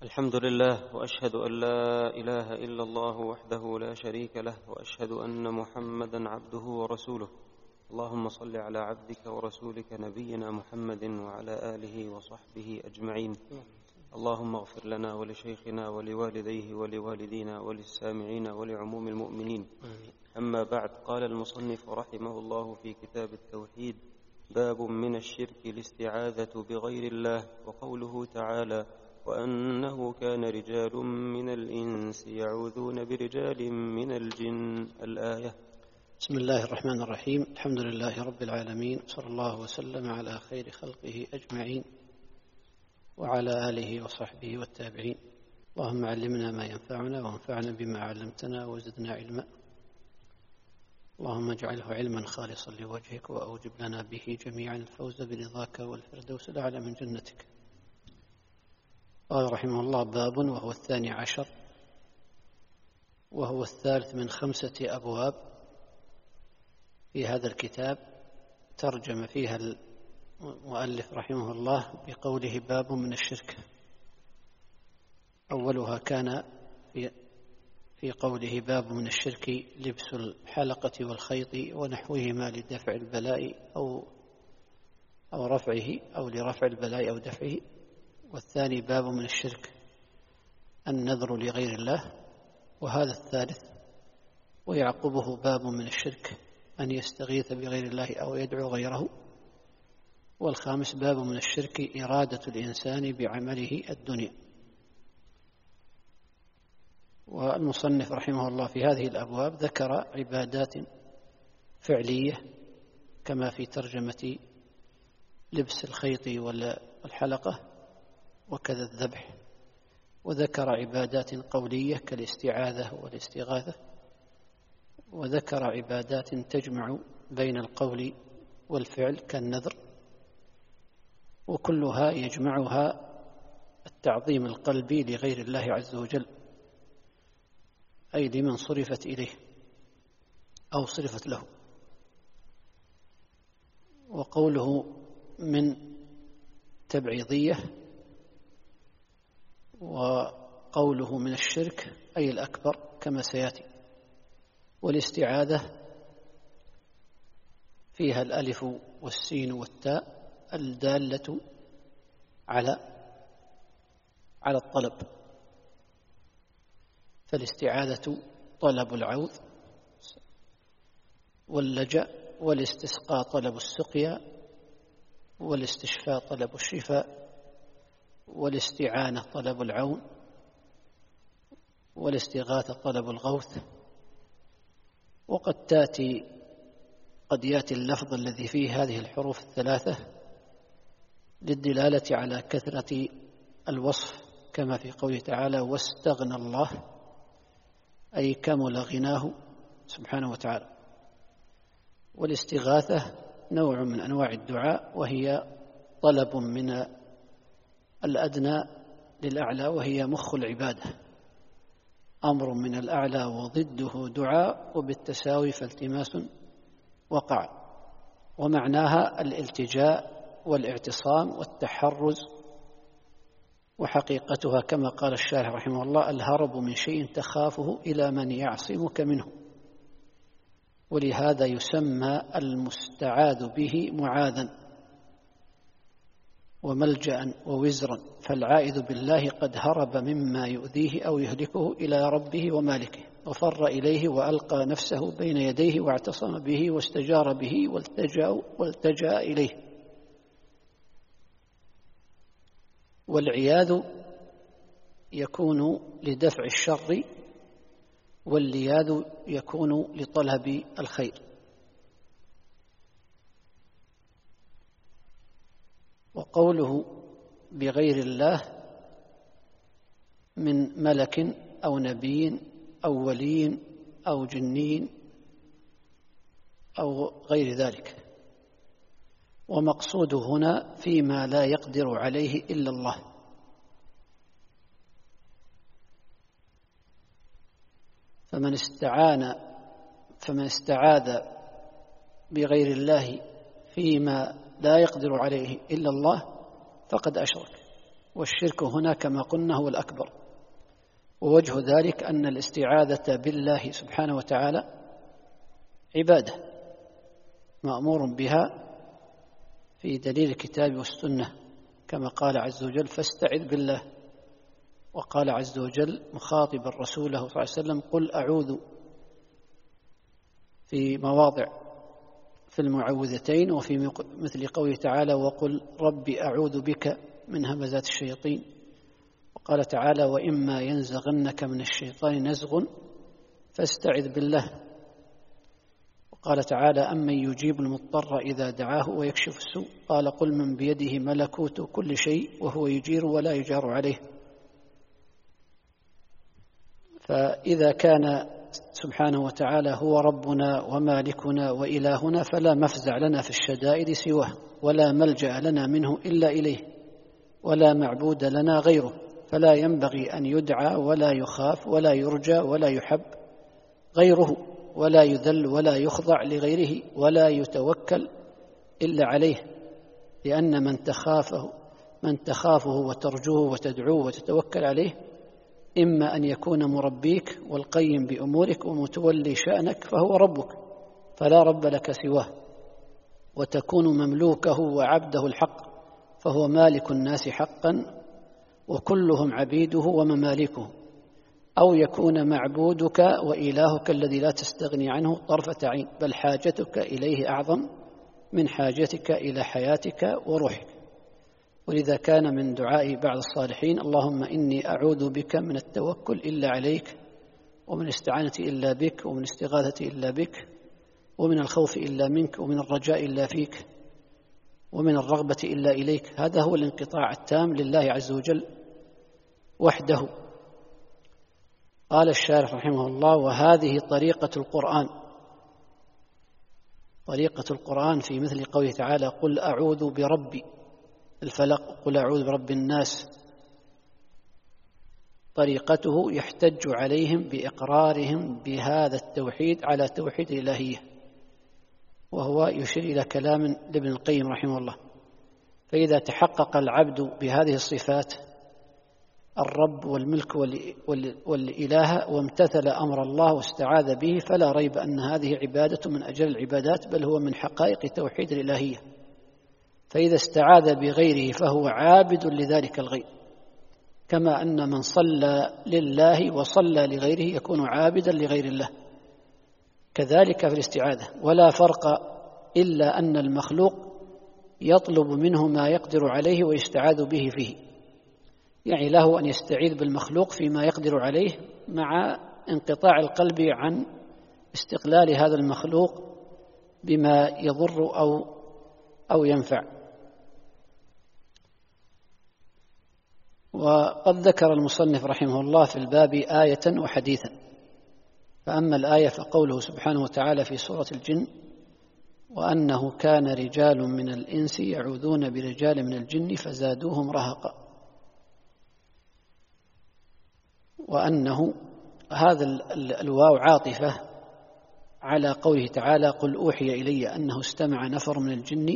الحمد لله، وأشهد أن لا إله إلا الله وحده لا شريك له، وأشهد أن محمدا عبده ورسوله. اللهم صل على عبدك ورسولك نبينا محمد وعلى آله وصحبه أجمعين. اللهم اغفر لنا ولشيخنا ولوالديه ولوالدينا وللسامعين ولعموم المؤمنين. أما بعد، قال المصنف رحمه الله في كتاب التوحيد: باب من الشرك الاستعاذة بغير الله. وقوله تعالى: وأنه كان رجال من الإنس يعوذون برجال من الجن، الآية. بسم الله الرحمن الرحيم. الحمد لله رب العالمين، صلى الله وسلم على خير خلقه أجمعين وعلى آله وصحبه والتابعين. اللهم علمنا ما ينفعنا وانفعنا بما علمتنا وزدنا علما. اللهم اجعله علما خالصا لوجهك وأوجب لنا به جميعا الفوز برضاك والفردوس الأعلى من جنتك. قال رحمه الله: باب، وهو 12، وهو الثالث من 5 أبواب في هذا الكتاب. ترجم فيها المؤلف رحمه الله بقوله: باب من الشرك. أولها كان في قوله: باب من الشرك لبس الحلقة والخيط ونحوهما لدفع البلاء أو رفعه، أو لرفع البلاء أو دفعه. والثاني: باب من الشرك النذر لغير الله. وهذا الثالث. ويعقبه: باب من الشرك أن يستغيث بغير الله أو يدعو غيره. والخامس: باب من الشرك إرادة الإنسان بعمله الدنيا. والمصنف رحمه الله في هذه الأبواب ذكر عبادات فعلية كما في ترجمة لبس الخيط والحلقة وكذا الذبح، وذكر عبادات قولية كالاستعاذة والاستغاثة، وذكر عبادات تجمع بين القول والفعل كالنذر، وكلها يجمعها التعظيم القلبي لغير الله عز وجل، أي لمن صرفت إليه أو صرفت له. وقوله من تبعيضية، وقوله من الشرك أي الأكبر كما سيأتي. والاستعاذة فيها الألف والسين والتاء الدالة على الطلب، فالاستعاذة طلب العوذ، واللجأ والاستسقاء طلب السقيا، والاستشفاء طلب الشفاء، والاستعانة طلب العون، والاستغاثة طلب الغوث. وقد يأتي اللفظ الذي فيه هذه الحروف الثلاثة للدلالة على كثرة الوصف، كما في قوله تعالى: واستغنى الله، أي كمل غناه سبحانه وتعالى. والاستغاثة نوع من أنواع الدعاء، وهي طلب من الأدنى للأعلى، وهي مخ العبادة، أمر من الأعلى وضده دعاء، وبالتساوي فالتماس وقع. ومعناها الالتجاء والاعتصام والتحرز، وحقيقتها كما قال الشارح رحمه الله: الهرب من شيء تخافه إلى من يعصمك منه. ولهذا يسمى المستعاذ به معاذا وملجأ ووزرا، فالعائذ بالله قد هرب مما يؤذيه أو يهلكه إلى ربه ومالكه، وفر إليه وألقى نفسه بين يديه واعتصم به واستجار به والتجأ إليه. والعياذ يكون لدفع الشر، واللياذ يكون لطلب الخير. وقوله بغير الله من ملك أو نبي أو ولي أو جني أو غير ذلك. ومقصوده هنا فيما لا يقدر عليه إلا الله. فمن استعاذ بغير الله فيما لا يقدر عليه إلا الله فقد أشرك. والشرك هنا كما قلنا هو الأكبر. ووجه ذلك أن الاستعاذة بالله سبحانه وتعالى عبادة مأمور بها في دليل الكتاب والسنة، كما قال عز وجل فاستعذ بالله. وقال عز وجل مخاطبا رسوله صلى الله عليه وسلم قل أعوذ في مواضع في المعوذتين، وفي مثل قوله تعالى وقل رب أعوذ بك من همزات الشياطين. وقال تعالى وإما ينزغنك من الشيطان نزغ فاستعذ بالله. وقال تعالى أمن يجيب المضطر إذا دعاه ويكشف السوء قال قل من بيده ملكوت كل شيء وهو يجير ولا يجار عليه. فإذا كان سبحانه وتعالى هو ربنا ومالكنا وإلهنا فلا مفزع لنا في الشدائد سواه، ولا ملجأ لنا منه إلا إليه، ولا معبود لنا غيره، فلا ينبغي أن يدعى ولا يخاف ولا يرجى ولا يحب غيره، ولا يذل ولا يخضع لغيره، ولا يتوكل إلا عليه، لأن من تخافه وترجوه وتدعوه وتتوكل عليه إما أن يكون مربيك والقيم بأمورك ومتولي شأنك فهو ربك فلا رب لك سواه، وتكون مملوكه وعبده الحق فهو مالك الناس حقا وكلهم عبيده ومماليكه، أو يكون معبودك وإلهك الذي لا تستغني عنه طرفة عين، بل حاجتك إليه أعظم من حاجتك إلى حياتك وروحك. ولذا كان من دعاء بعض الصالحين اللهم إني أعوذ بك من التوكل إلا عليك، ومن الاستعانة إلا بك، ومن الاستغاثة إلا بك، ومن الخوف إلا منك، ومن الرجاء إلا فيك، ومن الرغبة إلا إليك. هذا هو الانقطاع التام لله عز وجل وحده. قال الشارح رحمه الله وهذه طريقة القرآن، طريقة القرآن في مثل قوله تعالى قل أعوذ برب الفلق قل أعوذ برب الناس، طريقته يحتج عليهم بإقرارهم بهذا التوحيد على توحيد الإلهية، وهو يشير إلى كلام لابن القيم رحمه الله. فإذا تحقق العبد بهذه الصفات الرب والملك والإله وامتثل أمر الله واستعاذ به فلا ريب أن هذه عبادة من أجل العبادات، بل هو من حقائق توحيد الإلهية. فإذا استعاذ بغيره فهو عابد لذلك الغير، كما أن من صلى لله وصلى لغيره يكون عابدا لغير الله، كذلك في الاستعاذة. ولا فرق إلا أن المخلوق يطلب منه ما يقدر عليه ويستعاذ به فيه، يعني له أن يستعيذ بالمخلوق فيما يقدر عليه مع انقطاع القلب عن استقلال هذا المخلوق بما يضر أو ينفع. وقد ذكر المصنف رحمه الله في الباب آية وحديثا. فأما الآية فقوله سبحانه وتعالى في سورة الجن وأنه كان رجال من الإنس يعوذون برجال من الجن فزادوهم رهقا، وأنه هذا الواو عاطفة على قوله تعالى قل أوحي إلي أنه استمع نفر من الجن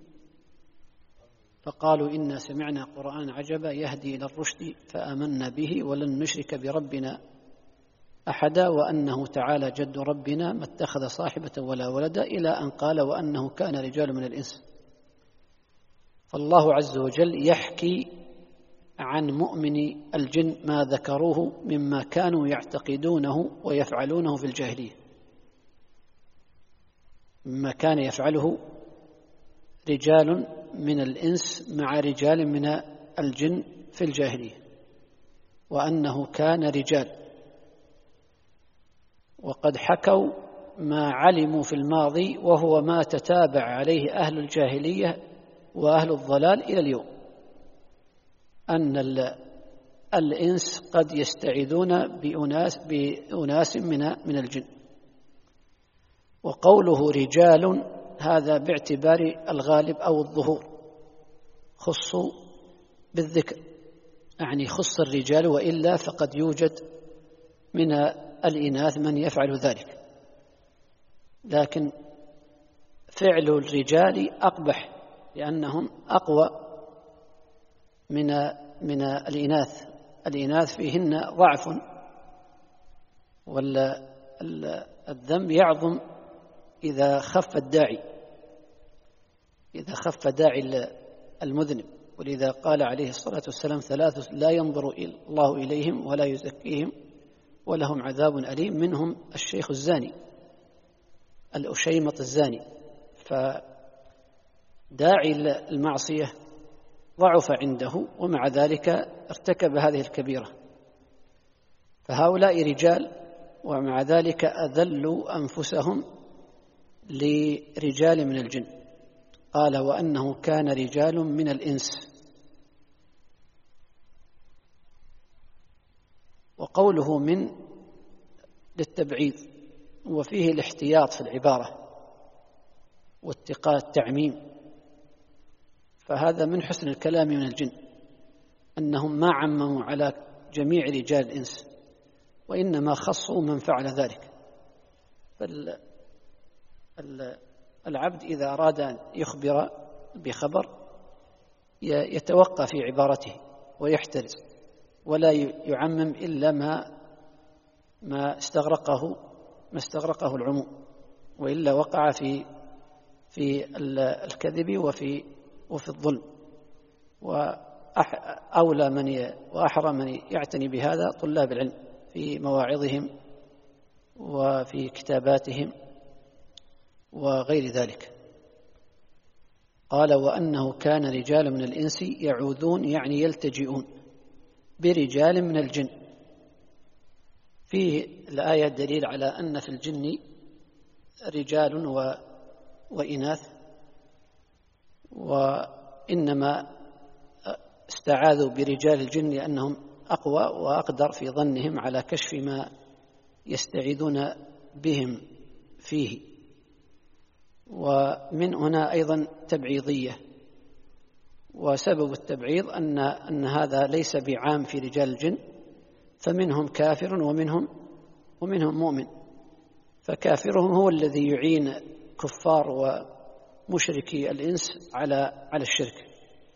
فقالوا إنا سمعنا قرآن عجبا يهدي إلى الرشد فآمنا به ولن نشرك بربنا أحدا وأنه تعالى جد ربنا ما اتخذ صاحبة ولا ولدا، إلى أن قال وأنه كان رجال من الإنس. فالله عز وجل يحكي عن مؤمن الجن ما ذكروه مما كانوا يعتقدونه ويفعلونه في الجاهلية، مما كان يفعله رجال من الإنس مع رجال من الجن في الجاهلية، وأنه كان رجال. وقد حكوا ما علموا في الماضي وهو ما تتابع عليه أهل الجاهلية وأهل الضلال إلى اليوم، أن الإنس قد يستعيذون بأناس من الجن. وقوله رجال هذا باعتبار الغالب أو الظهور، خصوا بالذكر، يعني خص الرجال، وإلا فقد يوجد من الإناث من يفعل ذلك، لكن فعل الرجال أقبح لأنهم أقوى من من الإناث فيهن ضعف، والذنب يعظم إذا خف داعي المذنب. ولذا قال عليه الصلاة والسلام: 3 لا ينظر الله إليهم ولا يزكيهم ولهم عذاب أليم، منهم الشيخ الزاني الأشيمط الزاني. فداعي المعصية ضعف عنده ومع ذلك ارتكب هذه الكبيرة، فهؤلاء رجال ومع ذلك أذلوا أنفسهم لرجال من الجن. قال: وأنه كان رجال من الإنس. وقوله من للتبعيض، وفيه الاحتياط في العبارة واتقاء التعميم، فهذا من حسن الكلام من الجن أنهم ما عمموا على جميع رجال الإنس، وإنما خصوا من فعل ذلك. العبد إذا أراد أن يخبر بخبر يتوقى في عبارته ويحترز، ولا يعمم إلا ما استغرقه العموم، وإلا وقع في الكذب وفي الظلم. وأولى وأحرى من يعتني بهذا طلاب العلم في مواعظهم وفي كتاباتهم وغير ذلك. قال: وأنه كان رجال من الإنس يعوذون، يعني يلتجئون، برجال من الجن. فيه الآية دليل على أن في الجن رجال وإناث، وإنما استعاذوا برجال الجن لأنهم أقوى وأقدر في ظنهم على كشف ما يستعيذون بهم فيه. ومن هنا أيضا تبعيضية، وسبب التبعيض أن هذا ليس بعام في رجال الجن، فمنهم كافر ومنهم مؤمن، فكافرهم هو الذي يعين كفار ومشركي الإنس على الشرك.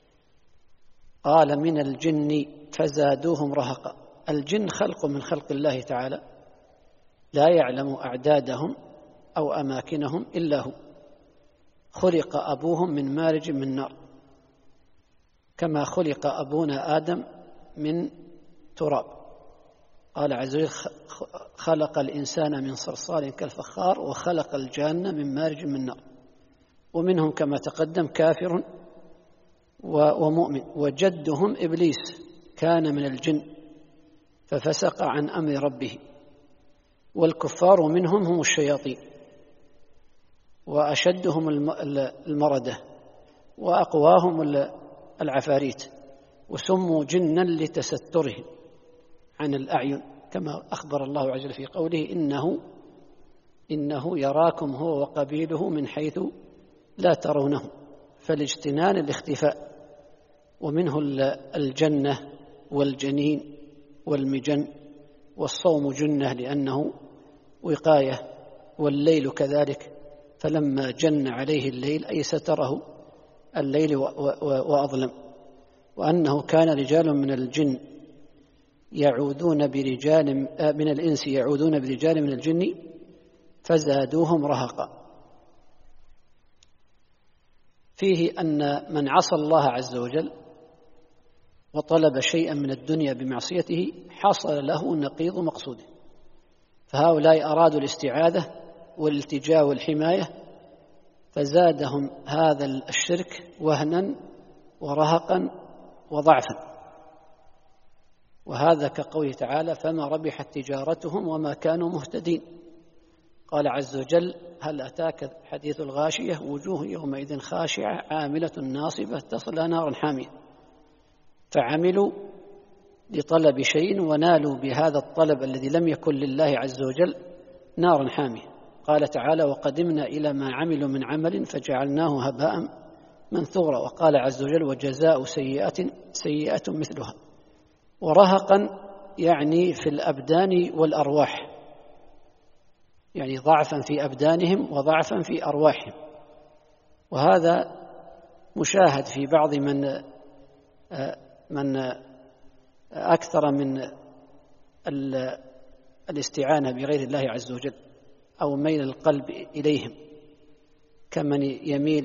قال: من الجن فزادوهم رهقا. الجن خلق من خلق الله تعالى، لا يعلم أعدادهم أو أماكنهم إلا هو. خلق أبوهم من مارج من نار، كما خلق أبونا آدم من تراب. قال عز وجل: خلق الإنسان من صلصال كالفخار وخلق الجان من مارج من نار. ومنهم كما تقدم كافر ومؤمن. وجدهم إبليس كان من الجن ففسق عن أمر ربه. والكفار منهم هم الشياطين، وأشدهم المردة، وأقواهم العفاريت، وسموا جنا لتسترهم عن الأعين، كما أخبر الله عز وجل في قوله: إنه يراكم هو وقبيله من حيث لا ترونه. فالاجتنان الاختفاء. ومنه الجنة والجنين والمجن، والصوم جنة لأنه وقاية، والليل كذلك، فلما جن عليه الليل أي ستره الليل وأظلم. وأنه كان رجال من الجن يعوذون برجال من الإنس يعوذون برجال من الجن فزادوهم رهقا. فيه أن من عصى الله عز وجل وطلب شيئا من الدنيا بمعصيته حصل له نقيض مقصوده، فهؤلاء أرادوا الاستعاذة والالتجاء والحماية، فزادهم هذا الشرك وهنا ورهقا وضعفا. وهذا كقوله تعالى: فما ربحت تجارتهم وما كانوا مهتدين. قال عز وجل: هل أتاك حديث الغاشية وجوه يومئذ خاشعة عاملة ناصبة تصلى نارا حامية. فعملوا لطلب شيء ونالوا بهذا الطلب الذي لم يكن لله عز وجل نارا حامية. قال تعالى: وقدمنا إلى ما عملوا من عمل فجعلناه هباء منثورا. وقال عز وجل: وجزاء سيئة مثلها. ورهقا يعني في الأبدان والأرواح، يعني ضعفا في أبدانهم وضعفا في أرواحهم. وهذا مشاهد في بعض من أكثر من الاستعانة بغير الله عز وجل أو ميل القلب إليهم، كمن يميل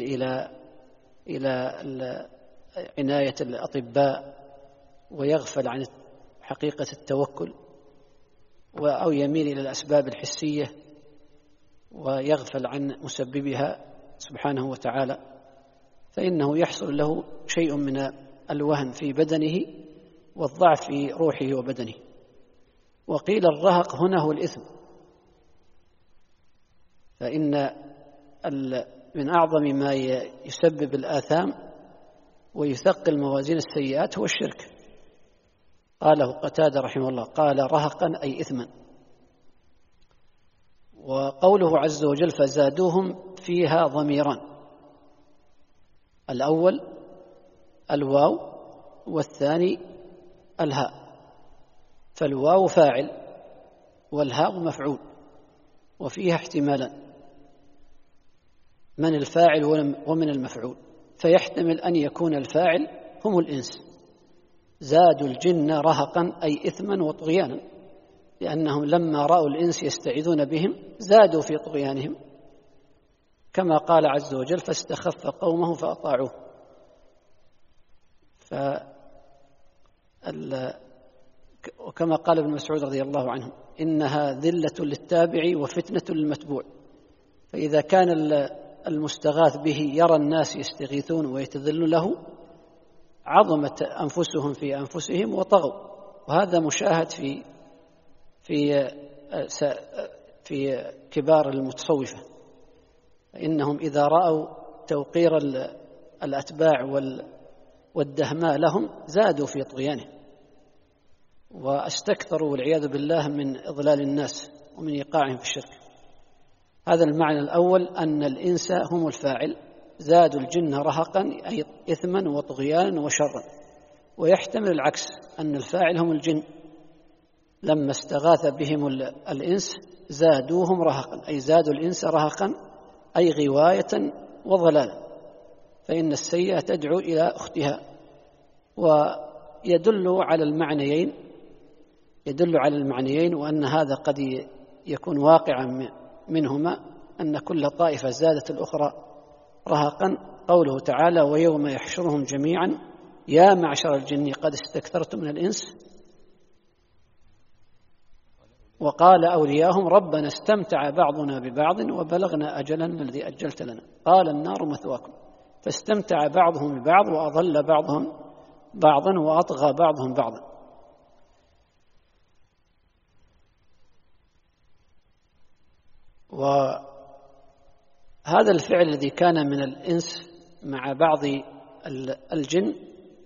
إلى عناية الأطباء ويغفل عن حقيقة التوكل، أو يميل إلى الأسباب الحسية ويغفل عن مسببها سبحانه وتعالى، فإنه يحصل له شيء من الوهن في بدنه والضعف في روحه وبدنه. وقيل الرهق هنا هو الإثم، فإن من أعظم ما يسبب الآثام ويثقل موازين السيئات هو الشرك. قاله قتادة رحمه الله، قال رهقا أي إثما. وقوله عز وجل فزادوهم فيها ضميران، الأول الواو والثاني الهاء، فالواو فاعل والهاء مفعول، وفيها احتمالان، من الفاعل ومن المفعول، فيحتمل أن يكون الفاعل هم الإنس. زادوا الجن رهقا أي إثما وطغيانا، لأنهم لما رأوا الإنس يستعيذون بهم زادوا في طغيانهم، كما قال عز وجل فاستخف قومه فأطاعوه. وكما قال ابن مسعود رضي الله عنه إنها ذلة للتابع وفتنة للمتبوع، فإذا كان المستغاث به يرى الناس يستغيثون ويتذلون له عظمت أنفسهم في أنفسهم وطغوا، وهذا مشاهد في كبار المتصوفة، فإنهم إذا رأوا توقير الأتباع والدهماء لهم زادوا في طغيانهم واستكثروا والعياذ بالله من إضلال الناس ومن إيقاعهم في الشرك. هذا المعنى الأول، أن الإنس هم الفاعل، زادوا الجن رهقا أي إثما وطغيانا وشرا. ويحتمل العكس، أن الفاعل هم الجن، لما استغاث بهم الإنس زادوهم رهقا أي زادوا الإنس رهقا أي غواية وضلالا، فإن السيئة تدعو إلى أختها. ويدل على المعنيين وأن هذا قد يكون واقعا منهما، أن كل طائفة زادت الأخرى رهقا. قوله تعالى ويوم يحشرهم جميعا يا معشر الجن قد استكثرتم من الإنس، وقال أولياهم ربنا استمتع بعضنا ببعض وبلغنا أجلنا الذي أجلت لنا قال النار مثواكم، فاستمتع بعضهم ببعض وأضل بعضهم بعضا وأطغى بعضهم بعضا. وهذا الفعل الذي كان من الإنس مع بعض الجن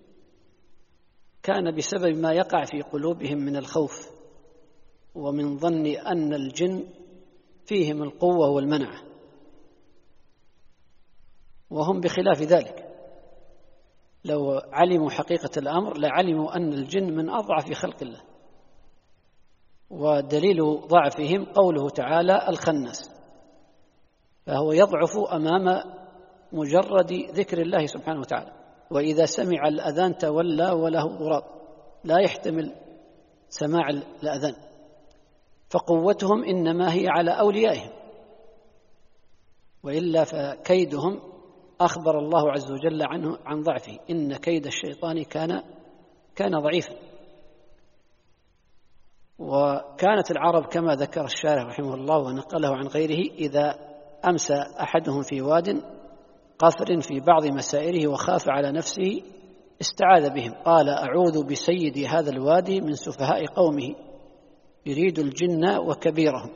كان بسبب ما يقع في قلوبهم من الخوف ومن ظن أن الجن فيهم القوة والمنعة، وهم بخلاف ذلك. لو علموا حقيقة الأمر لعلموا أن الجن من أضعف خلق الله، ودليل ضعفهم قوله تعالى الخناس، فهو يضعف أمام مجرد ذكر الله سبحانه وتعالى، وإذا سمع الأذان تولى وله ضراب، لا يحتمل سماع الأذان، فقوتهم إنما هي على أوليائهم، وإلا فكيدهم أخبر الله عز وجل عنه عن ضعفه، إن كيد الشيطان كان ضعيفا. وكانت العرب كما ذكر الشارح رحمه الله ونقله عن غيره إذا أمسى أحدهم في واد قفر في بعض مسائره وخاف على نفسه استعاذ بهم، قال أعوذ بسيد هذا الوادي من سفهاء قومه يريد الجن وكبيرهم.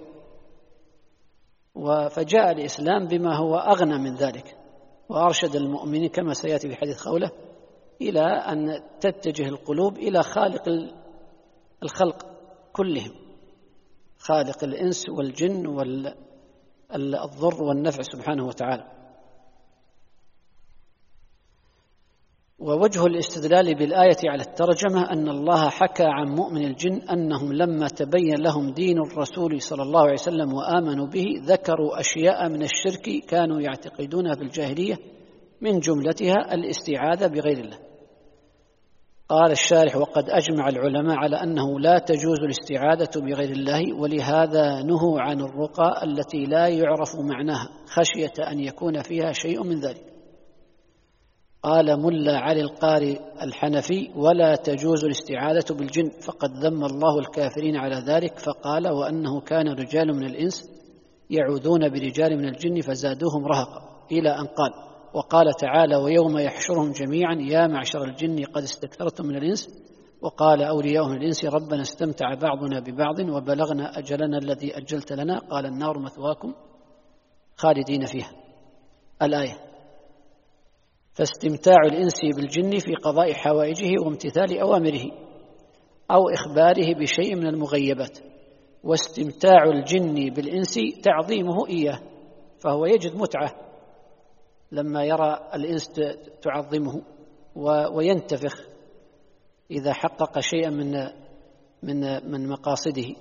فجاء الإسلام بما هو أغنى من ذلك، وأرشد المؤمنين كما سيأتي في حديث خولة إلى أن تتجه القلوب إلى خالق الخلق كلهم، خالق الإنس والجن والضر والنفع سبحانه وتعالى. ووجه الاستدلال بالآية على الترجمة أن الله حكى عن مؤمن الجن أنهم لما تبين لهم دين الرسول صلى الله عليه وسلم وآمنوا به ذكروا أشياء من الشرك كانوا يعتقدونها في الجاهلية، من جملتها الاستعاذة بغير الله. قال الشارح: وقد أجمع العلماء على أنه لا تجوز الاستعاذة بغير الله، ولهذا نهوا عن الرقى التي لا يعرف معناها خشية أن يكون فيها شيء من ذلك. قال ملا علي القاري الحنفي: ولا تجوز الاستعاذة بالجن، فقد ذم الله الكافرين على ذلك، فقال: وأنه كان رجال من الإنس يعوذون برجال من الجن فزادوهم رهقا، إلى أن قال: وقال تعالى: ويوم يحشرهم جميعا يا معشر الجن قد استكثرتم من الإنس، وقال أولياء من الإنس: ربنا استمتع بعضنا ببعض وبلغنا أجلنا الذي أجلت لنا، قال: النار مثواكم خالدين فيها. الآية. فاستمتاع الإنس بالجن في قضاء حوائجه وامتثال أوامره أو إخباره بشيء من المغيبات، واستمتاع الجن بالإنس تعظيمه إياه، فهو يجد متعة لما يرى الإنس تعظمه وينتفخ إذا حقق شيئا من مقاصده،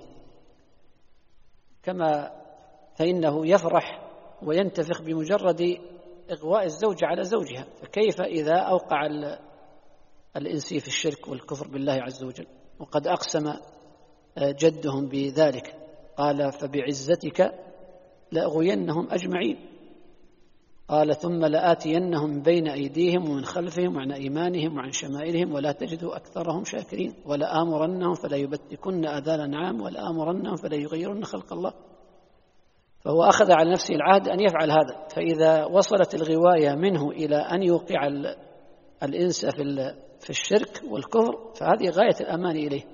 كما فإنه يفرح وينتفخ بمجرد إغواء الزوجة على زوجها، فكيف إذا أوقع الإنس في الشرك والكفر بالله عز وجل؟ وقد أقسم جدهم بذلك، قال: فبعزتك لأغوينهم أجمعين. قال: ثم لآتينهم من بين أيديهم ومن خلفهم وعن أيمانهم وعن شمائلهم ولا تجد أكثرهم شاكرين، ولآمرنهم فلا يبتكن آذان الأنعام ولآمرنهم فلا يغيرن خلق الله. فهو أخذ على نفسه العهد أن يفعل هذا، فإذا وصلت الغواية منه إلى أن يوقع الإنس في الشرك والكفر فهذه غاية الأمان إليه.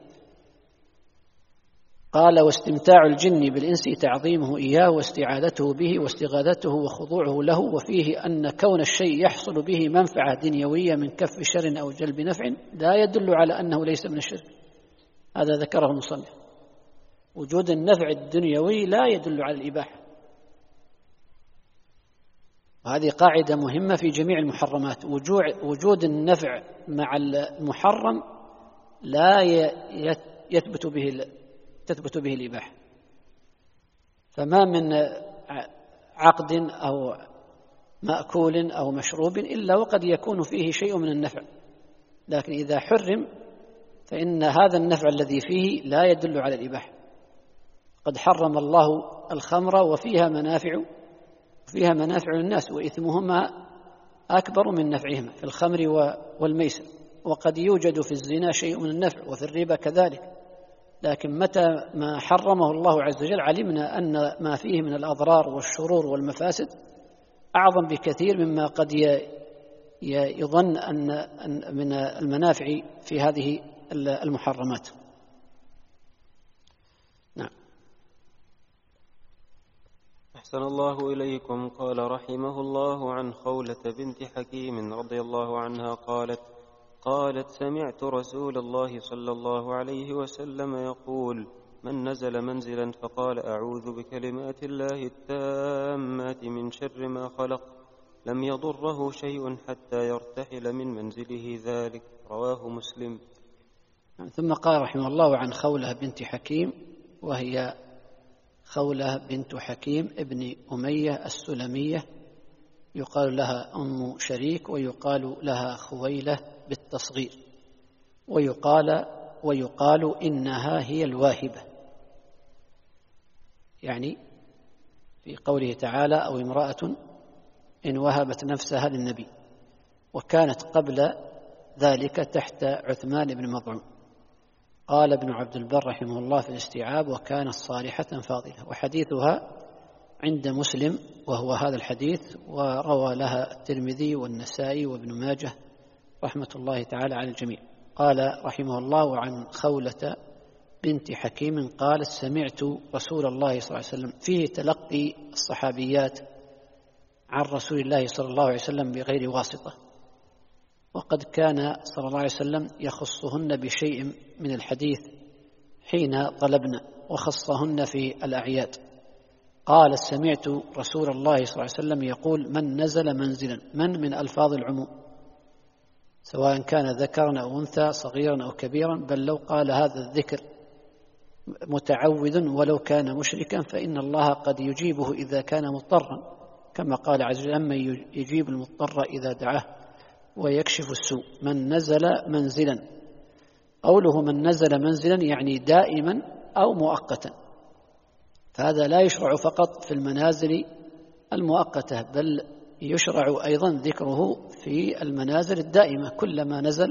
قال: واستمتاع الجن بالإنس تعظيمه إياه واستعاذته به واستغاثته وخضوعه له، وفيه أن كون الشيء يحصل به منفعة دنيوية من كف شر أو جلب نفع لا يدل على أنه ليس من الشرك. هذا ذكره المصنف. وجود النفع الدنيوي لا يدل على الإباحة، وهذه قاعدة مهمة في جميع المحرمات. وجود النفع مع المحرم لا تثبت به الإباحة. فما من عقد أو مأكول أو مشروب إلا وقد يكون فيه شيء من النفع، لكن إذا حرم فإن هذا النفع الذي فيه لا يدل على الإباحة. قد حرم الله الخمر وفيها منافع للناس، وإثمهما أكبر من نفعهما في الخمر والميسر، وقد يوجد في الزنا شيء من النفع وفي الربا كذلك، لكن متى ما حرمه الله عز وجل علمنا أن ما فيه من الأضرار والشرور والمفاسد أعظم بكثير مما قد يظن أن من المنافع في هذه المحرمات. نعم. أحسن الله إليكم. قال رحمه الله عن خولة بنت حكيم رضي الله عنها قالت: سمعت رسول الله صلى الله عليه وسلم يقول: من نزل منزلا فقال: أعوذ بكلمات الله التامات من شر ما خلق، لم يضره شيء حتى يرتحل من منزله ذلك. رواه مسلم. ثم قال رحمه الله عن خولة بنت حكيم، وهي خولة بنت حكيم ابن أمية السلمية، يقال لها أم شريك ويقال لها خويلة بالتصغير، ويقال إنها هي الواهبة، يعني في قوله تعالى: أو امرأة إن وهبت نفسها للنبي، وكانت قبل ذلك تحت عثمان بن مظعون. قال ابن عبد البر رحمه الله في الاستيعاب: وكانت صالحة فاضلة. وحديثها عند مسلم وهو هذا الحديث، وروى لها الترمذي والنسائي وابن ماجه رحمة الله تعالى على الجميع. قال رحمه الله عن خولة بنت حكيم قالت: سمعت رسول الله صلى الله عليه وسلم، فيه تلقي الصحابيات عن رسول الله صلى الله عليه وسلم بغير واسطة، وقد كان صلى الله عليه وسلم يخصهن بشيء من الحديث حين طلبنا، وخصهن في الأعياد. قال: سمعت رسول الله صلى الله عليه وسلم يقول: من نزل منزلا، من ألفاظ العموم، سواء كان ذكرا أو أنثى، صغيرا أو كبيرا، بل لو قال هذا الذكر متعوذ ولو كان مشركا فإن الله قد يجيبه إذا كان مضطرا، كما قال عز وجل: أما يجيب المضطر إذا دعاه ويكشف السوء. من نزل منزلا قوله من نزل منزلا يعني دائما أو مؤقتا، فهذا لا يشرع فقط في المنازل المؤقتة، بل يشرع أيضا ذكره في المنازل الدائمة، كلما نزل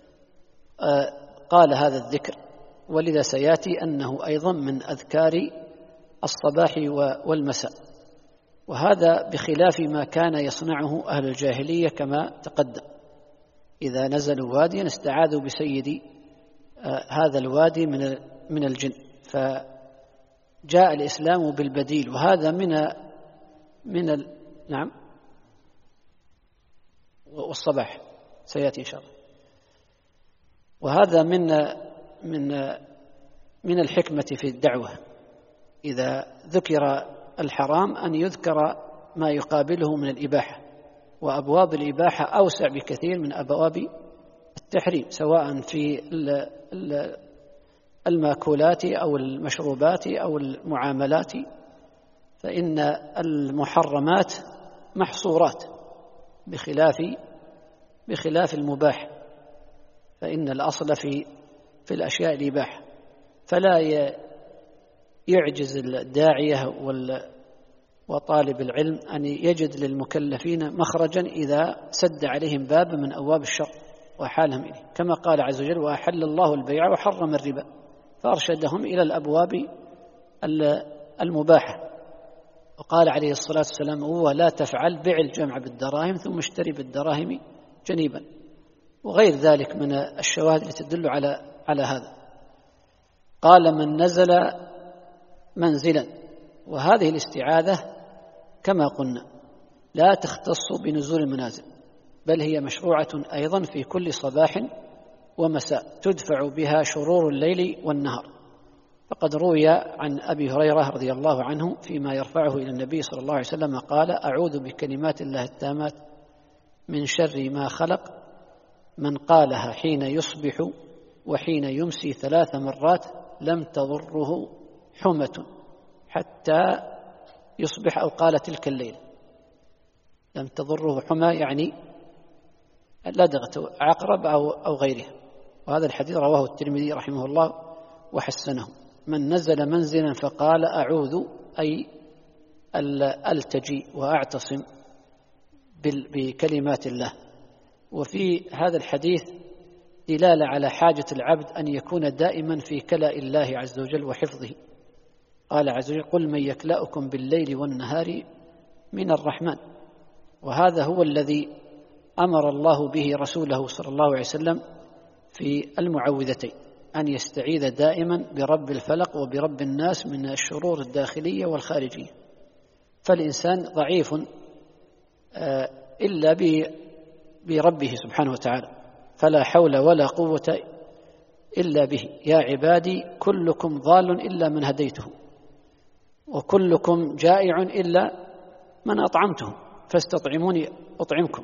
قال هذا الذكر. ولذا سيأتي أنه أيضا من أذكار الصباح والمساء، وهذا بخلاف ما كان يصنعه أهل الجاهلية كما تقدم. إذا نزلوا واديا استعاذوا بسيد هذا الوادي من الجن، فجاء الإسلام بالبديل، وهذا نعم، والصباح سيأتي إن شاء الله. وهذا من الحكمة في الدعوة، إذا ذكر الحرام أن يذكر ما يقابله من الإباحة، وأبواب الإباحة أوسع بكثير من أبواب التحريم، سواء في المأكولات أو المشروبات أو المعاملات، فإن المحرمات محصورات بخلاف المباح، فإن الأصل في الأشياء الإباحة، فلا يعجز الداعية وطالب العلم أن يجد للمكلفين مخرجا إذا سد عليهم باب من أبواب الشر وحالهم إليه، كما قال عز وجل وأحل الله البيع وحرم الربا، فأرشدهم إلى الأبواب المباحة. وقال عليه الصلاة والسلام ولا تفعل بيع الجمع بالدراهم ثم اشتري بالدراهم جنيبا، وغير ذلك من الشواهد التي تدل على هذا. قال من نزل منزلا، وهذه الاستعاذة كما قلنا لا تختص بنزول المنازل، بل هي مشروعة أيضا في كل صباح ومساء، تدفع بها شرور الليل والنهار. فقد روي عن أبي هريرة رضي الله عنه فيما يرفعه إلى النبي صلى الله عليه وسلم قال أعوذ بكلمات الله التامات من شر ما خلق، من قالها حين يصبح وحين يمسي 3 مرات لم تضره حمة حتى يصبح، أو قال تلك الليلة لم تضره حمى يعني لدغة عقرب أو غيرها. وهذا الحديث رواه الترمذي رحمه الله وحسنه. من نزل منزلا فقال أعوذ أي ألتجي وأعتصم بكلمات الله. وفي هذا الحديث دلالة على حاجة العبد أن يكون دائما في كلاء الله عز وجل وحفظه. قال عز وجل قل من يكلأكم بالليل والنهار من الرحمن، وهذا هو الذي أمر الله به رسوله صلى الله عليه وسلم في المعوذتين، أن يستعيذ دائما برب الفلق وبرب الناس من الشرور الداخلية والخارجية. فالإنسان ضعيف إلا بربه سبحانه وتعالى، فلا حول ولا قوة إلا به. يا عبادي كلكم ضال إلا من هديته، وكلكم جائع إلا من أطعمته، فاستطعموني أطعمكم.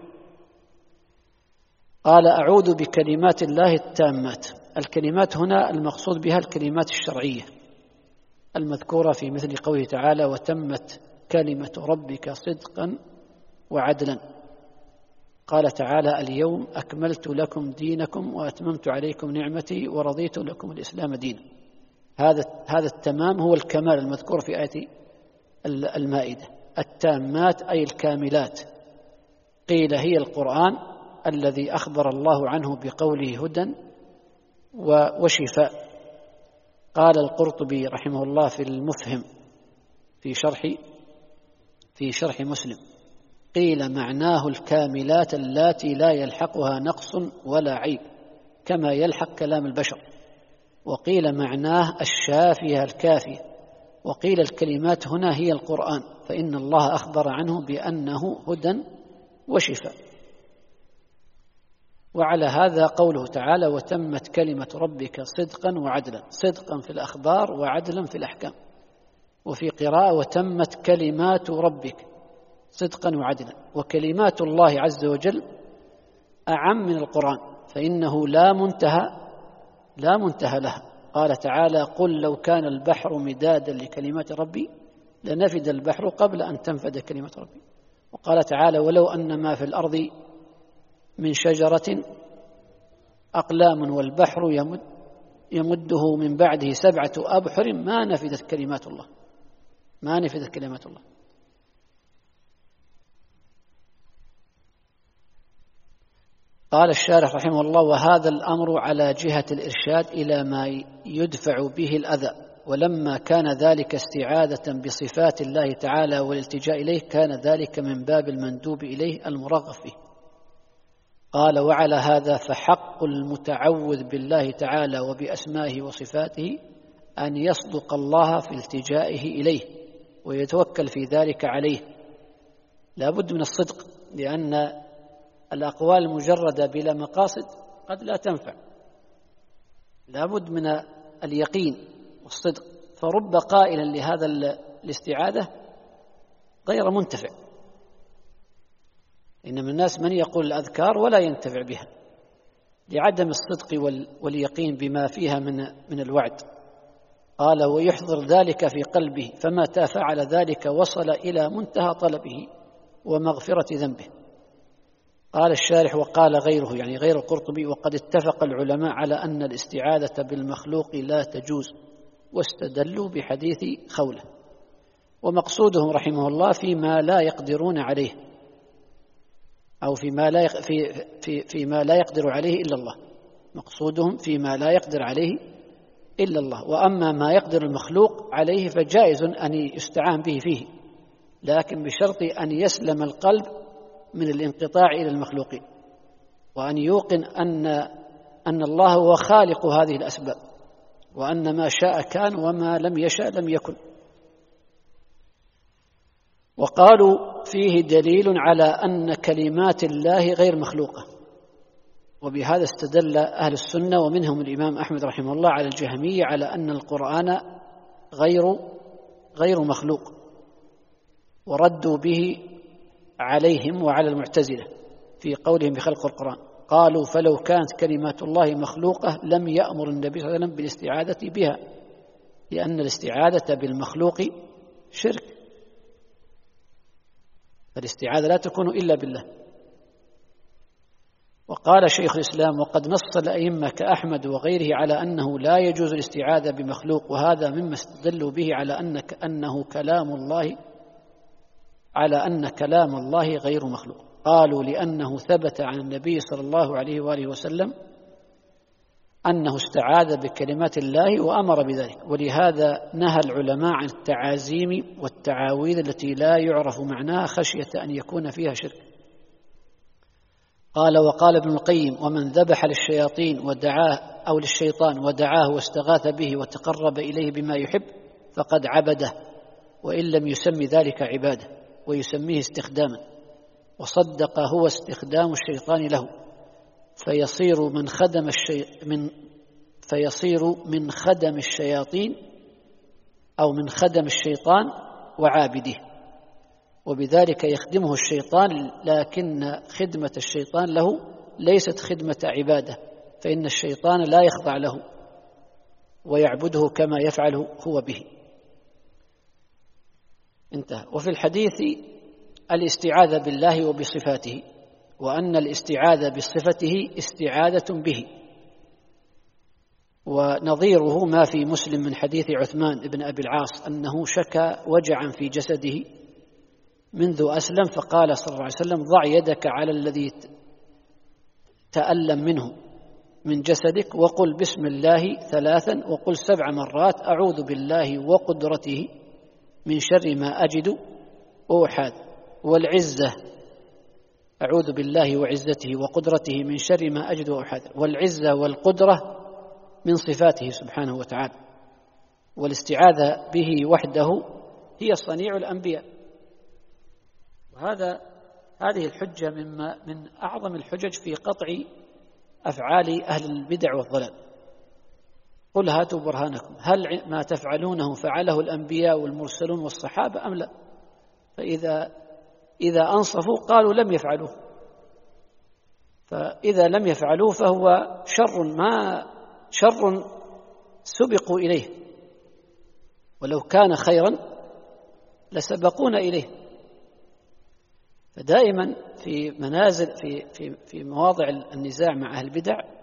قال أعوذ بكلمات الله التامات. الكلمات هنا المقصود بها الكلمات الشرعية المذكورة في مثل قوله تعالى وتمت كلمة ربك صدقا وعدلا. قال تعالى اليوم أكملت لكم دينكم وأتممت عليكم نعمتي ورضيت لكم الإسلام دينا. هذا التمام هو الكمال المذكور في آية المائدة. التامات أي الكاملات، قيل هي القرآن الذي أخبر الله عنه بقوله هدى وشفاء. قال القرطبي رحمه الله في المفهم في شرح مسلم قيل معناه الكاملات اللاتي لا يلحقها نقص ولا عيب كما يلحق كلام البشر، وقيل معناه الشافية الكافية، وقيل الكلمات هنا هي القرآن، فإن الله أخبر عنه بأنه هدى وشفاء. وعلى هذا قوله تعالى وتمت كلمة ربك صدقا وعدلا، صدقا في الأخبار وعدلا في الأحكام. وفي قراءة وتمت كلمات ربك صدقا وعدلا. وكلمات الله عز وجل أعم من القرآن، فإنه لا منتهى لها. قال تعالى قل لو كان البحر مدادا لكلمات ربي لنفد البحر قبل أن تنفد كلمة ربي. وقال تعالى ولو أن ما في الأرض من شجرة أقلام والبحر يمده من بعده 7 أبحر ما نفذت كلمات الله، ما نفذت كلمات الله. قال الشارح رحمه الله: وهذا الأمر على جهة الإرشاد إلى ما يدفع به الأذى، ولما كان ذلك استعاذة بصفات الله تعالى والالتجاء إليه كان ذلك من باب المندوب إليه المرغب فيه. قال: وعلى هذا فحق المتعوذ بالله تعالى وبأسمائه وصفاته أن يصدق الله في التجائه إليه ويتوكل في ذلك عليه. لا بد من الصدق، لأن الأقوال المجردة بلا مقاصد قد لا تنفع، لا بد من اليقين والصدق. فرب قائلا لهذا الاستعاذة غير منتفع. إنما الناس من يقول الأذكار ولا ينتفع بها لعدم الصدق واليقين بما فيها من الوعد. قال: ويحضر ذلك في قلبه، فمتى فعل ذلك وصل إلى منتهى طلبه ومغفرة ذنبه. قال الشارح: وقال غيره، يعني غير القرطبي: وقد اتفق العلماء على أن الاستعاذة بالمخلوق لا تجوز، واستدلوا بحديث خولة. ومقصودهم رحمه الله فيما لا يقدرون عليه، أو فيما لا يقدر عليه إلا الله. مقصودهم فيما لا يقدر عليه إلا الله. وأما ما يقدر المخلوق عليه فجائز أن يستعان به فيه، لكن بشرط أن يسلم القلب من الانقطاع إلى المخلوقين، وأن يوقن أن الله هو خالق هذه الأسباب، وأن ما شاء كان وما لم يشاء لم يكن. وقالوا: فيه دليل على أن كلمات الله غير مخلوقة. وبهذا استدل أهل السنة ومنهم الإمام أحمد رحمه الله على الجهمية على أن القرآن غير مخلوق، وردوا به عليهم وعلى المعتزلة في قولهم بخلق القرآن. قالوا: فلو كانت كلمات الله مخلوقة لم يأمر النبي صلى الله عليه وسلم بالاستعاذة بها، لأن الاستعاذة بالمخلوق شرك، فالاستعاذة لا تكون إلا بالله. وقال شيخ الإسلام: وقد نص الأئمة كأحمد وغيره على أنه لا يجوز الاستعاذة بمخلوق، وهذا مما استدلوا به على أن كلام الله غير مخلوق. قالوا: لأنه ثبت عن النبي صلى الله عليه وآله وسلم أنه استعاذ بكلمات الله وأمر بذلك، ولهذا نهى العلماء عن التعازيم والتعاويذ التي لا يعرف معناها خشية أن يكون فيها شرك. قال: وقال ابن القيم: ومن ذبح للشياطين ودعاه أو للشيطان ودعاه واستغاث به وتقرب إليه بما يحب فقد عبده، وإن لم يسمي ذلك عبادة، ويسميه استخداما، وصدق هو استخدام الشيطان له، فيصير من خدم الشياطين أو من خدم الشيطان وعابده، وبذلك يخدمه الشيطان، لكن خدمة الشيطان له ليست خدمة عبادة، فإن الشيطان لا يخضع له ويعبده كما يفعل هو به. انتهى. وفي الحديث الاستعاذة بالله وبصفاته، وأن الاستعاذة بصفته استعاذة به. ونظيره ما في مسلم من حديث عثمان بن أبي العاص أنه شكى وجعا في جسده منذ أسلم، فقال صلى الله عليه وسلم: ضع يدك على الذي تألم منه من جسدك، وقل بسم الله 3، وقل 7 مرات أعوذ بالله وقدرته من شر ما أجد وأحاذر، والعزة أعوذ بالله وعزته وقدرته من شر ما أجد وأحاذر، والعزة والقدرة من صفاته سبحانه وتعالى. والاستعاذة به وحده هي صنيع الأنبياء. هذه الحجة من أعظم الحجج في قطع أفعال أهل البدع والضلال. قل هاتوا برهانكم، هل ما تفعلونه فعله الأنبياء والمرسلون والصحابة أم لا؟ فإذا أنصفوا قالوا لم يفعلوه، فإذا لم يفعلوه فهو شر سبقوا إليه، ولو كان خيرا لسبقونا إليه. فدائما في منازل في مواضع النزاع مع أهل البدع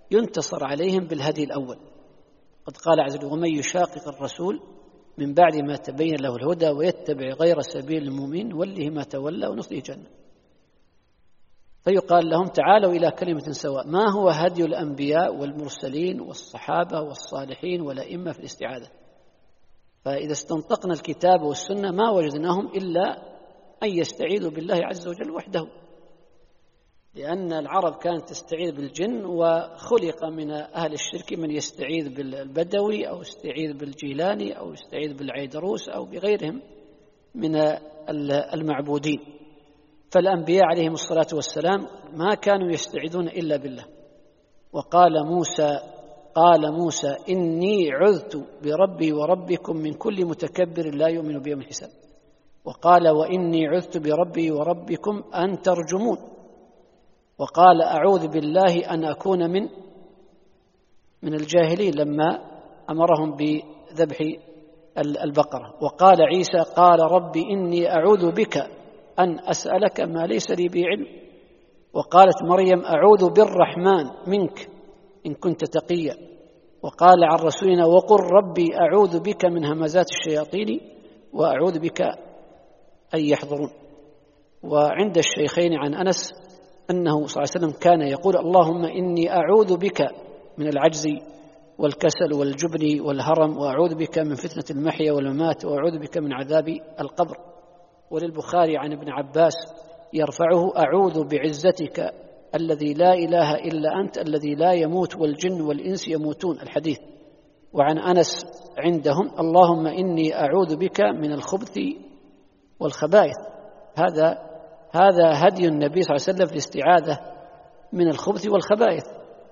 ينتصر عليهم بالهدي الأول. قد قال عز وجل: ومن يشاقق الرسول من بعد ما تبين له الهدى ويتبع غير سبيل المؤمنين نوله ما تولى ونصله جهنم. فيقال لهم: تعالوا إلى كلمة سواء. ما هو هدي الأنبياء والمرسلين والصحابة والصالحين والأئمة في الاستعاذة؟ فإذا استنطقنا الكتاب والسنة ما وجدناهم إلا أن يستعيذوا بالله عز وجل وحده، لأن العرب كانت تستعيذ بالجن، وخلق من أهل الشرك من يستعيذ بالبدوي أو يستعيذ بالجيلاني أو يستعيذ بالعيدروس أو بغيرهم من المعبودين. فالأنبياء عليهم الصلاة والسلام ما كانوا يستعيذون إلا بالله. وقال موسى: إني عذت بربي وربكم من كل متكبر لا يؤمن بيوم الحساب. وقال: وإني عذت بربي وربكم أن ترجمون. وقال: أعوذ بالله أن أكون من الجاهلين لما أمرهم بذبح البقرة. وقال عيسى: قال ربي إني أعوذ بك أن أسألك ما ليس لي به علم. وقالت مريم: أعوذ بالرحمن منك إن كنت تقيا. وقال عن رسولنا: وقل ربي أعوذ بك من همزات الشياطين وأعوذ بك أن يحضرون. وعند الشيخين عن أنس أنه صلى الله عليه وسلم كان يقول: اللهم إني أعوذ بك من العجز والكسل والجبن والهرم، وأعوذ بك من فتنة المحيا والممات، وأعوذ بك من عذاب القبر. وللبخاري عن ابن عباس يرفعه: أعوذ بعزتك الذي لا إله إلا أنت الذي لا يموت والجن والإنس يموتون، الحديث. وعن أنس عندهم: اللهم إني أعوذ بك من الخبث والخبائث. هذا هدي النبي صلى الله عليه وسلم في الاستعاذة من الخبث والخبائث.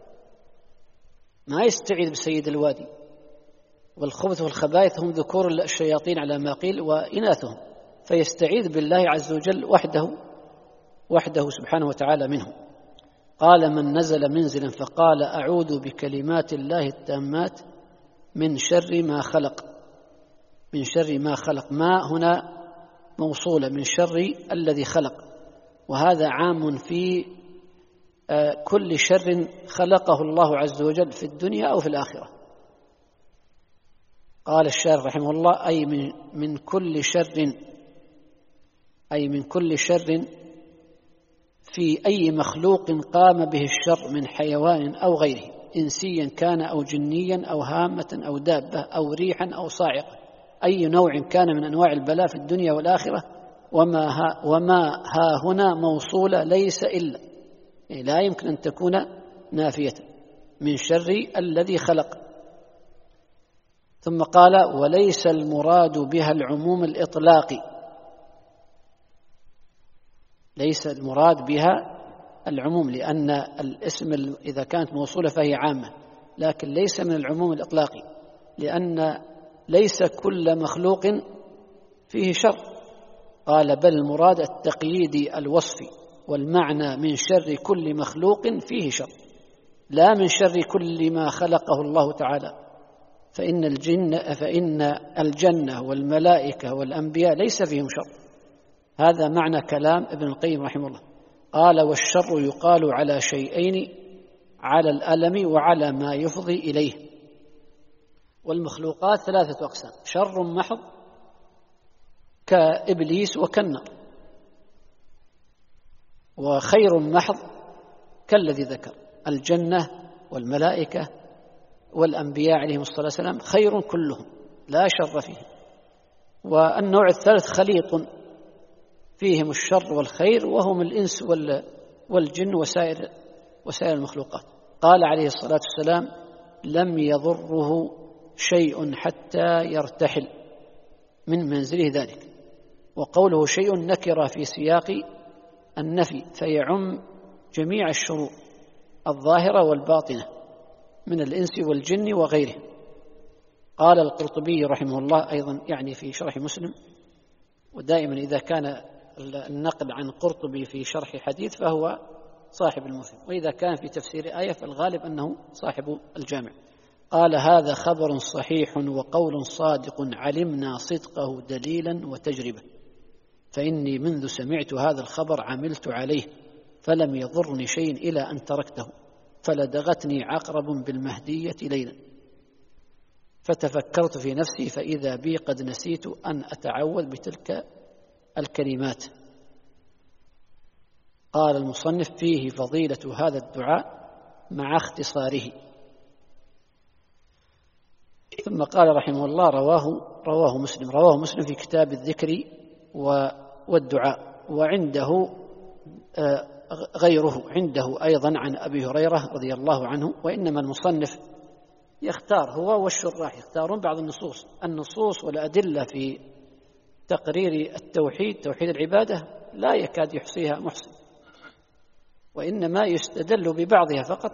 ما يستعيذ بسيد الوادي، والخبث والخبائث هم ذكور الشياطين على ما قيل وإناثهم، فيستعيذ بالله عز وجل وحده سبحانه وتعالى منه. قال: من نزل منزلا فقال: أعوذ بكلمات الله التامات من شر ما خلق. من شر ما خلق، ما هنا موصولة من شر الذي خلق، وهذا عام في كل شر خلقه الله عز وجل في الدنيا أو في الآخرة. قال الشارح رحمه الله: أي من كل شر، أي من كل شر في أي مخلوق قام به الشر من حيوان أو غيره، إنسيا كان أو جنيا أو هامة أو دابة أو ريحا أو صاعقة، أي نوع كان من أنواع البلاء في الدنيا والآخرة. وما ها هنا موصولة ليس إلا، يعني لا يمكن أن تكون نافية، من شر الذي خلق. ثم قال: وليس المراد بها العموم الإطلاقي. ليس المراد بها العموم، لأن الاسم إذا كانت موصولة فهي عامة، لكن ليس من العموم الإطلاقي، لأن ليس كل مخلوق فيه شر. قال: بل المراد التقييد الوصفي، والمعنى من شر كل مخلوق فيه شر، لا من شر كل ما خلقه الله تعالى. فإن الجنة والملائكة والأنبياء ليس فيهم شر. هذا معنى كلام ابن القيم رحمه الله. قال: والشر يقال على شيئين: على الألم وعلى ما يفضي إليه. والمخلوقات ثلاثة أقسام: شر محض كإبليس وكالنار، وخير محض كالذي ذكر: الجنة والملائكة والأنبياء عليهم الصلاة والسلام خير كلهم لا شر فيهم. والنوع الثالث خليط فيهم الشر والخير، وهم الإنس والجن وسائر المخلوقات. قال عليه الصلاة والسلام: لم يضره شيء حتى يرتحل من منزله ذلك. وقوله شيء نكرة في سياق النفي، فيعم جميع الشرور الظاهرة والباطنة من الإنس والجن وغيره. قال القرطبي رحمه الله أيضا، يعني في شرح مسلم، ودائما إذا كان النقل عن قرطبي في شرح حديث فهو صاحب المفهم، وإذا كان في تفسير آية فالغالب أنه صاحب الجامع. قال: هذا خبر صحيح وقول صادق علمنا صدقه دليلا وتجربة، فإني منذ سمعت هذا الخبر عملت عليه فلم يضرني شيء إلى أن تركته، فلدغتني عقرب بالمهدية ليلا فتفكرت في نفسي فإذا بي قد نسيت أن أتعوذ بتلك الكلمات. قال المصنف: فيه فضيلة هذا الدعاء مع اختصاره. ثم قال رحمه الله: رواه مسلم في كتاب الذكر والدعاء، وعنده غيره، عنده أيضا عن أبي هريرة رضي الله عنه. وإنما المصنف يختار، هو والشراح يختارون بعض النصوص والأدلة في تقرير التوحيد، توحيد العبادة، لا يكاد يحصيها محصي، وإنما يستدل ببعضها فقط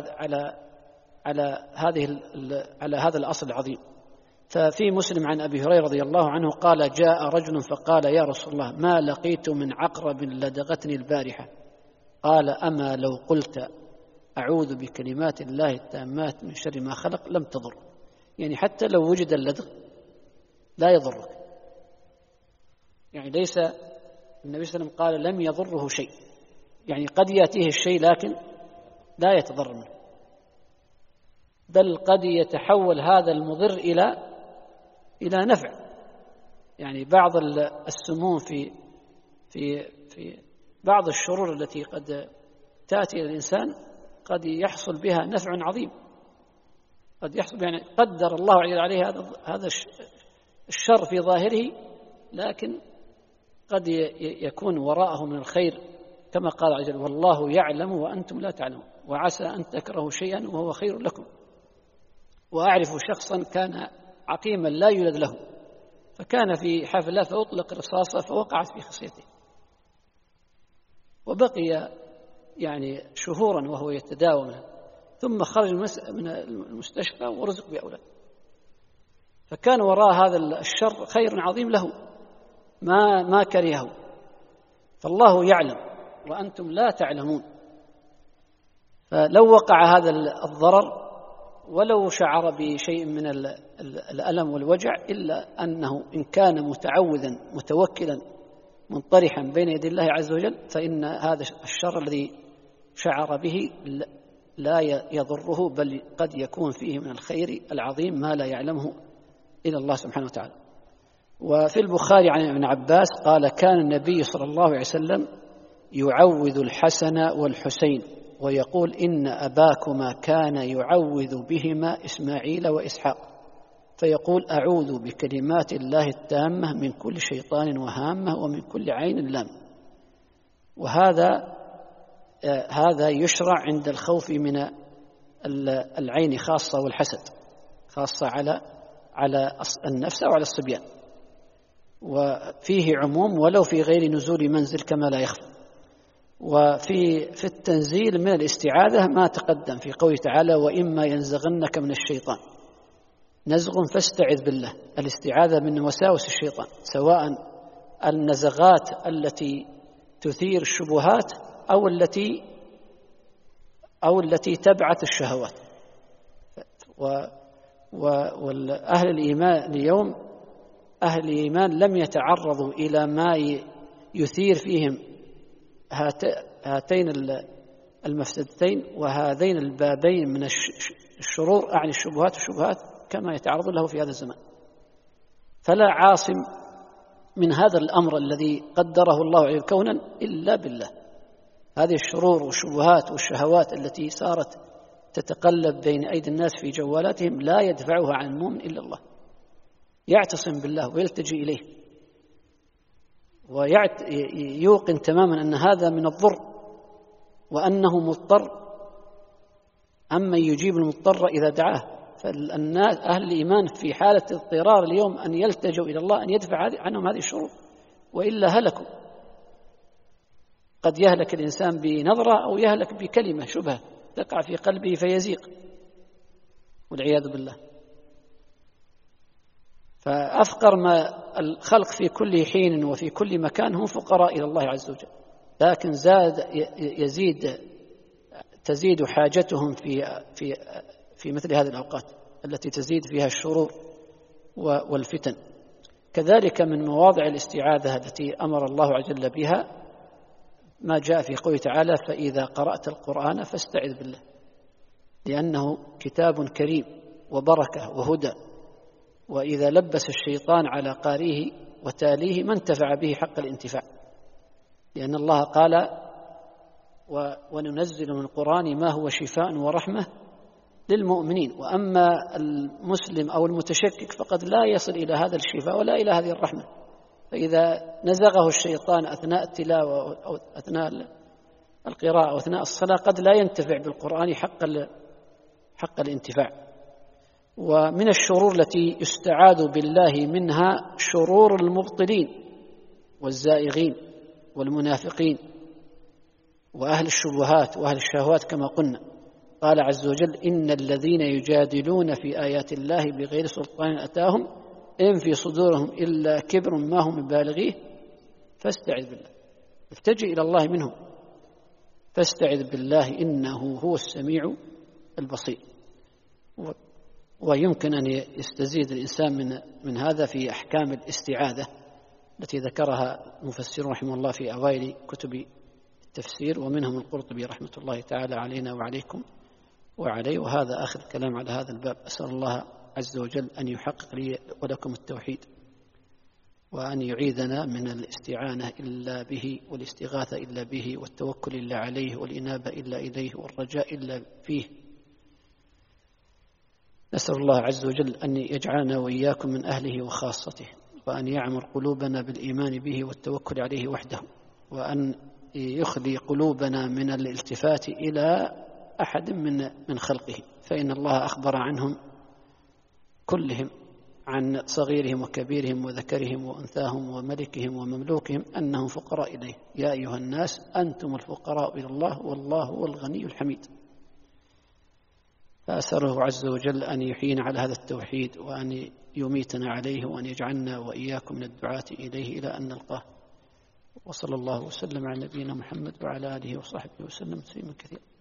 على هذا الأصل العظيم. ففي مسلم عن أبي هريرة رضي الله عنه قال: جاء رجل فقال: يا رسول الله، ما لقيت من عقرب لدغتني البارحة. قال: أما لو قلت أعوذ بكلمات الله التامات من شر ما خلق لم تضر. يعني حتى لو وجد اللدغ لا يضرك، يعني ليس النبي صلى الله عليه وسلم قال لم يضره شيء، يعني قد يأتيه الشيء لكن لا يتضرر منه، بل قد يتحول هذا المضر إلى نفع. يعني بعض السموم في بعض الشرور التي قد تأتي إلى الإنسان قد يحصل بها نفع عظيم، قد يحصل، يعني قدر الله عليه هذا الشر في ظاهره، لكن قد يكون وراءه من الخير، كما قال عز وجل: والله يعلم وأنتم لا تعلمون، وعسى أن تكرهوا شيئا وهو خير لكم. وأعرف شخصا كان عقيما لا يولد له، فكان في حفلة فأطلق رصاصة فوقعت في خصيته، وبقي يعني شهورا وهو يتداوى منها، ثم خرج من المستشفى ورزق بأولاد. فكان وراء هذا الشر خير عظيم له ما كرهه. فالله يعلم وأنتم لا تعلمون. فلو وقع هذا الضرر ولو شعر بشيء من الألم والوجع، إلا أنه إن كان متعوذا متوكلا منطرحا بين يدي الله عز وجل، فإن هذا الشر الذي شعر به لا يضره، بل قد يكون فيه من الخير العظيم ما لا يعلمه إلا الله سبحانه وتعالى. وفي البخاري عن ابن عباس قال: كان النبي صلى الله عليه وسلم يعوذ الحسن والحسين ويقول: إن أباكما كان يعوذ بهما إسماعيل وإسحاق، فيقول: أعوذ بكلمات الله التامة من كل شيطان وهامة ومن كل عين لام. وهذا يشرع عند الخوف من العين خاصة، والحسد خاصة على النفس أو على الصبيان، وفيه عموم ولو في غير نزول منزل كما لا يخفى. وفي التنزيل من الاستعاذة ما تقدم في قوله تعالى: وإما ينزغنك من الشيطان نزغ فاستعذ بالله. الاستعاذة من وساوس الشيطان، سواء النزغات التي تثير الشبهات أو التي تبعث الشهوات. وأهل الإيمان اليوم، أهل الإيمان لم يتعرضوا إلى ما يثير فيهم هاتين المفسدتين وهذين البابين من الشرور، أعني الشبهات كما يتعرض له في هذا الزمان. فلا عاصم من هذا الأمر الذي قدره الله عليه كونا إلا بالله. هذه الشرور والشبهات والشهوات التي صارت تتقلب بين أيدي الناس في جوالاتهم لا يدفعها عن المؤمن إلا الله، يعتصم بالله ويلتجي إليه، ويوقن تماما أن هذا من الضر وأنه مضطر. أما يجيب المضطر إذا دعاه، فالناس أهل الإيمان في حالة اضطرار اليوم أن يلتجوا إلى الله أن يدفع عنهم هذه الشرور، وإلا هلكوا. قد يهلك الإنسان بنظرة أو يهلك بكلمة شبهة تقع في قلبه فيزيق، والعياذ بالله. فأفقر ما الخلق في كل حين وفي كل مكان هم فقراء إلى الله عز وجل، لكن تزيد حاجتهم في مثل هذه الأوقات التي تزيد فيها الشرور والفتن. كذلك من مواضع الاستعاذة التي أمر الله عز وجل بها ما جاء في قوله تعالى: فإذا قرأت القرآن فاستعذ بالله. لأنه كتاب كريم وبركة وهدى، وإذا لبس الشيطان على قارئه وتاليه ما انتفع به حق الانتفاع، لأن الله قال: وننزل من القرآن ما هو شفاء ورحمة للمؤمنين. وأما المسلم أو المتشكك فقد لا يصل إلى هذا الشفاء ولا إلى هذه الرحمة، فإذا نزغه الشيطان أثناء التلاوة أو أثناء القراءة أو أثناء الصلاة قد لا ينتفع بالقرآن حق الانتفاع. ومن الشرور التي يستعاذ بالله منها شرور المبطلين والزائغين والمنافقين وأهل الشبهات وأهل الشهوات كما قلنا. قال عز وجل: إن الذين يجادلون في آيات الله بغير سلطان أتاهم إن في صدورهم إلا كبر ما هم بالغيه فاستعذ بالله، التجئ إلى الله منهم، فاستعذ بالله إنه هو السميع البصير. ويمكن أن يستزيد الإنسان من هذا في أحكام الاستعاذة التي ذكرها المفسر رحمه الله في أوائل كتب التفسير، ومنهم القرطبي رحمة الله تعالى علينا وعليكم وعليه. وهذا آخر الكلام على هذا الباب. أسأل الله عز وجل أن يحقق لي ولكم التوحيد، وأن يعيذنا من الاستعانة إلا به، والاستغاثة إلا به، والتوكل إلا عليه، والإنابة إلا إليه، والرجاء إلا فيه. نسأل الله عز وجل أن يجعلنا وإياكم من أهله وخاصته، وأن يعمر قلوبنا بالإيمان به والتوكل عليه وحده، وأن يخلي قلوبنا من الالتفات إلى أحد من خلقه، فإن الله أخبر عنهم كلهم، عن صغيرهم وكبيرهم وذكرهم وأنثاهم وملكهم ومملوكهم، أنهم فقراء إليه. يا أيها الناس أنتم الفقراء إلى الله والله هو الغني الحميد. فأسأله عز وجل أن يحيينا على هذا التوحيد، وأن يميتنا عليه، وأن يجعلنا وإياكم من الدعاة إليه إلى أن نلقاه. وصلى الله وسلم على نبينا محمد وعلى آله وصحبه وسلم تسليما كثيرا.